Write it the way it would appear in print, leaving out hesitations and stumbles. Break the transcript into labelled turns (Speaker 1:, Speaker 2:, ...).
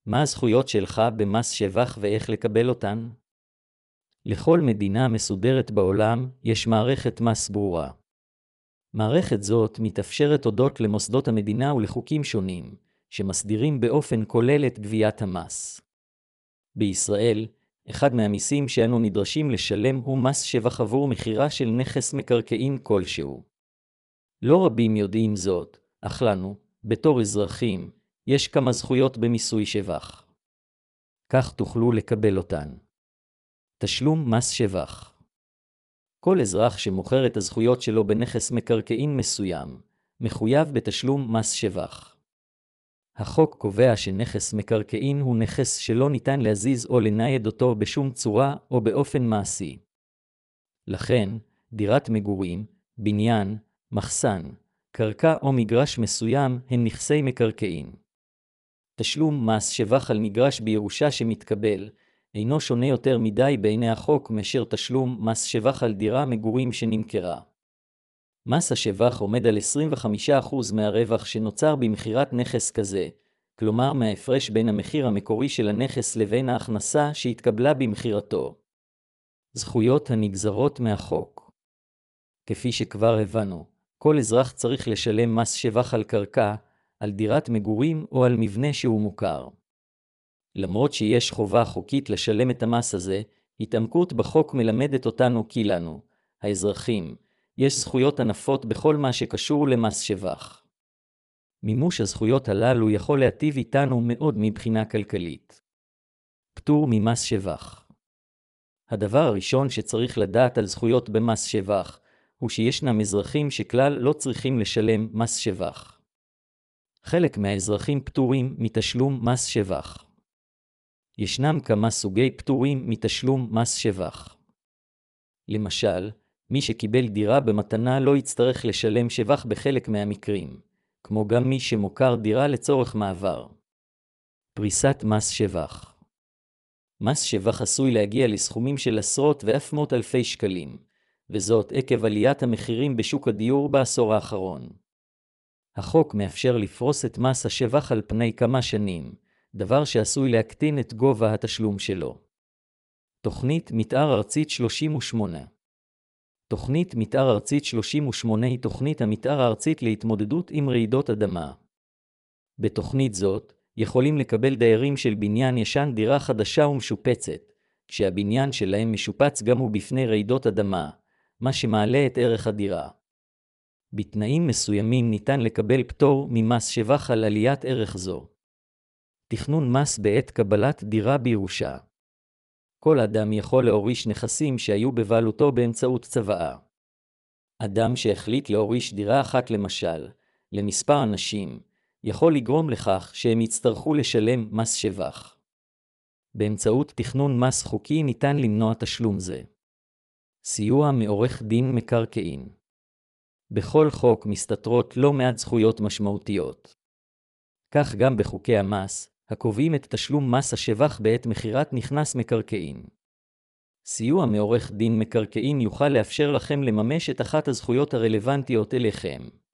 Speaker 1: מה הזכויות שלך במס שבח ואיך לקבל אותן? לכל מדינה מסודרת בעולם יש מערכת מס ברורה. מערכת זאת מתאפשרת הודות למוסדות המדינה ולחוקים שונים, שמסדירים באופן כולל את גביית המס. בישראל, אחד מהמיסים שאנו נדרשים לשלם הוא מס שבח עבור מחירה של נכס מקרקעין כלשהו. לא רבים יודעים זאת, אך לנו, בתור אזרחים, יש כמה זכויות במיסוי שבח. כך תוכלו לקבל אותן. תשלום מס שבח. כל אזרח שמוכר את הזכויות שלו בנכס מקרקעין מסוים, מחויב בתשלום מס שבח. החוק קובע שנכס מקרקעין הוא נכס שלא ניתן להזיז או לנייד אותו בשום צורה או באופן מעשי. לכן, דירת מגורים, בניין, מחסן, קרקע או מגרש מסוים הן נכסי מקרקעין. תשלום מס שבח על מגרש בירושה שמתקבל, אינו שונה יותר מדי בעיני החוק מאשר תשלום מס שבח על דירה מגורים שנמכרה. מס השבח עומד על 25% מהרווח שנוצר במכירת נכס כזה, כלומר מההפרש בין המחיר המקורי של הנכס לבין ההכנסה שהתקבלה במכירתו. זכויות הנגזרות מהחוק. כפי שכבר הבנו, כל אזרח צריך לשלם מס שבח על קרקע, על דירת מגורים או על מבנה שהוא מוכר. למרות שיש חובה חוקית לשלם את המס הזה, התעמקות בחוק מלמדת אותנו כי לנו, האזרחים, יש זכויות ענפות בכל מה שקשור למס שבח. מימוש הזכויות הללו יכול להטיב איתנו מאוד מבחינה כלכלית. פטור ממס שבח. הדבר הראשון שצריך לדעת על זכויות במס שבח, הוא שישנם אזרחים שכלל לא צריכים לשלם מס שבח. חלק מהאזרחים פטורים מתשלום מס שבח. ישנם כמה סוגי פטורים מתשלום מס שבח. למשל, מי שקיבל דירה במתנה לא יצטרך לשלם שבח בחלק מהמקרים, כמו גם מי שמוכר דירה לצורך מעבר. פריסת מס שבח. מס שבח עשוי להגיע לסכומים של עשרות ואף מאות אלפי שקלים, וזאת עקב עליית המחירים בשוק הדיור בעשור האחרון. החוק מאפשר לפרוס את מס השבח על פני כמה שנים, דבר שעשוי להקטין את גובה התשלום שלו. תוכנית מתאר ארצית 38. תוכנית מתאר ארצית 38 היא תוכנית המתאר הארצית להתמודדות עם רעידות אדמה. בתוכנית זאת, יכולים לקבל דיירים של בניין ישן דירה חדשה ומשופצת, כשהבניין שלהם משופץ גם הוא בפני רעידות אדמה, מה שמעלה את ערך הדירה. בתנאים מסוימים ניתן לקבל פטור ממס שבח על עליית ערך זו. תכנון מס בעת קבלת דירה בירושה. כל אדם יכול להוריש נכסים שהיו בבעלותו באמצעות צוואה. אדם שהחליט להוריש דירה אחת למשל, למספר אנשים, יכול לגרום לכך שהם יצטרכו לשלם מס שבח. באמצעות תכנון מס חוקי ניתן למנוע תשלום זה. סיוע מעורך דין מקרקעין. בכל חוק מסתתרות לא מעט זכויות משמעותיות. כך גם בחוקי המס, הקובעים את תשלום מס השבח בעת מכירת נכנס מקרקעין. סיוע מעורך דין מקרקעין יוכל לאפשר לכם לממש את אחת הזכויות הרלוונטיות אליכם.